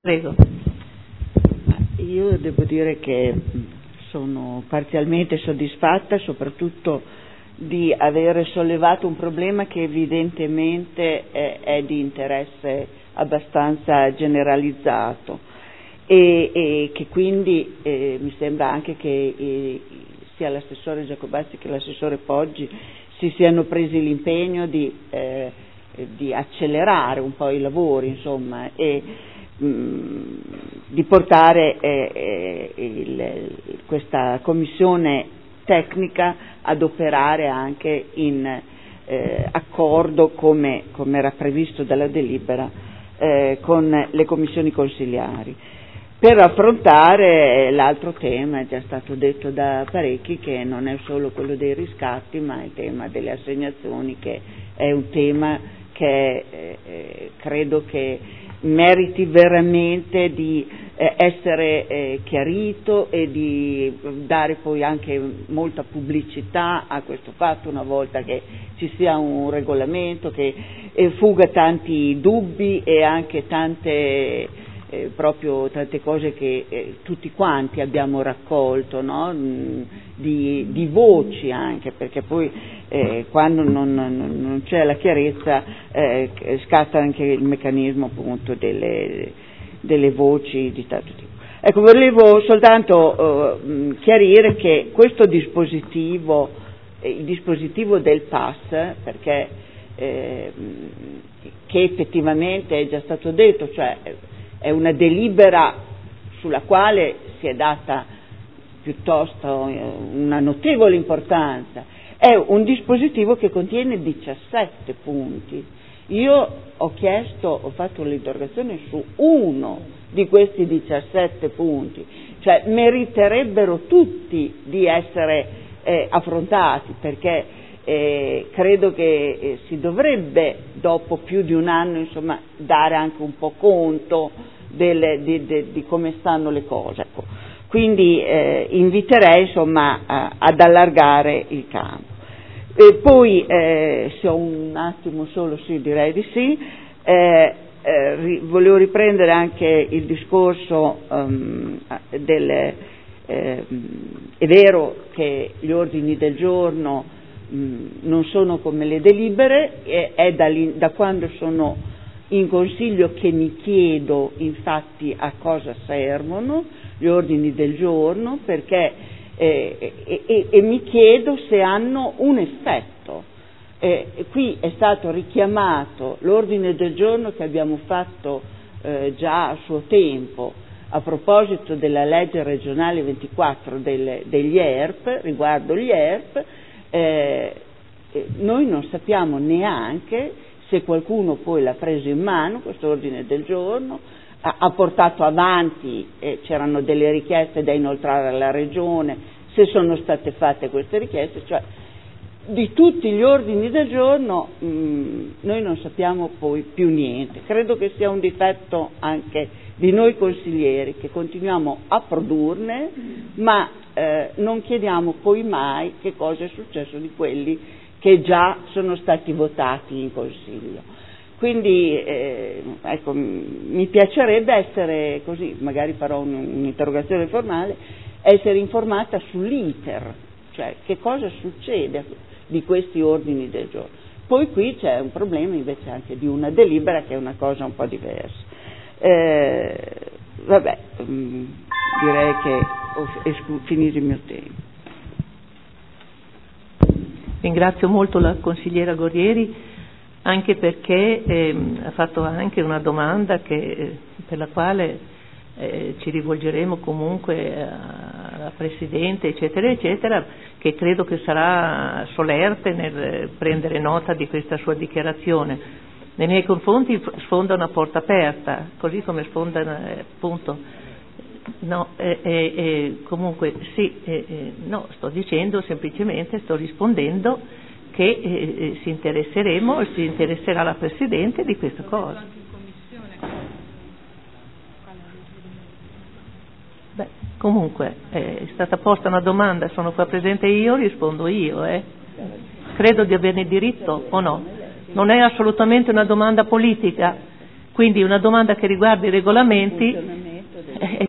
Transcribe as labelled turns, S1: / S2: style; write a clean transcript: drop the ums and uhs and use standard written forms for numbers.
S1: Prego.
S2: Io devo dire che sono parzialmente soddisfatta, soprattutto di avere sollevato un problema che evidentemente è di interesse abbastanza generalizzato e che quindi mi sembra anche che sia l'assessore Giacobazzi che l'assessore Poggi si siano presi l'impegno di accelerare un po' i lavori, insomma, e di portare questa commissione tecnica ad operare anche in accordo, come era previsto dalla delibera, con le commissioni consiliari, per affrontare l'altro tema. È già stato detto da parecchi che non è solo quello dei riscatti, ma il tema delle assegnazioni, che è un tema che credo che meriti veramente di essere chiarito e di dare poi anche molta pubblicità a questo fatto, una volta che ci sia un regolamento che fuga tanti dubbi e anche tante cose che tutti quanti abbiamo raccolto, no? di voci anche, perché poi quando non c'è la chiarezza scatta anche il meccanismo appunto delle voci di tanto tipo. Ecco, volevo soltanto chiarire che questo dispositivo, il dispositivo del PAS, perché che effettivamente è già stato detto, cioè è una delibera sulla quale si è data piuttosto una notevole importanza, è un dispositivo che contiene 17 punti. Io ho fatto l'interrogazione su uno di questi 17 punti, cioè meriterebbero tutti di essere affrontati, perché credo che si dovrebbe, dopo più di un anno, insomma, dare anche un po' conto di come stanno le cose. Ecco. Quindi inviterei, insomma, ad allargare il campo. E poi, se ho un attimo solo, sì, direi di sì, volevo riprendere anche il discorso è vero che gli ordini del giorno non sono come le delibere, è da quando sono in Consiglio che mi chiedo infatti a cosa servono gli ordini del giorno, perché e mi chiedo se hanno un effetto. Qui è stato richiamato l'ordine del giorno che abbiamo fatto già a suo tempo a proposito della legge regionale 24 degli ERP, riguardo gli ERP. Noi non sappiamo neanche se qualcuno poi l'ha preso in mano questo ordine del giorno, ha portato avanti, c'erano delle richieste da inoltrare alla Regione, se sono state fatte queste richieste, cioè di tutti gli ordini del giorno noi non sappiamo poi più niente. Credo che sia un difetto anche di noi consiglieri, che continuiamo a produrne, ma non chiediamo poi mai che cosa è successo di quelli che già sono stati votati in Consiglio. Quindi ecco, mi piacerebbe essere così, magari farò un'interrogazione formale, essere informata sull'iter, cioè che cosa succede di questi ordini del giorno. Poi qui c'è un problema invece anche di una delibera, che è una cosa un po' diversa. Vabbè, direi che ho finito il mio tempo.
S1: Ringrazio molto la consigliera Guerrieri, anche perché ha fatto anche una domanda per la quale ci rivolgeremo comunque alla Presidente, eccetera, eccetera, che credo che sarà solerte nel prendere nota di questa sua dichiarazione. Nei miei confronti sfonda una porta aperta, così come sfonda appunto. No, comunque sì, no, sto dicendo semplicemente, sto rispondendo che si interesserà la Presidente di questa cosa. Beh, comunque è stata posta una domanda, sono qua presente io, rispondo io, credo di averne diritto o no? Non è assolutamente una domanda politica, Quindi una domanda che riguarda i regolamenti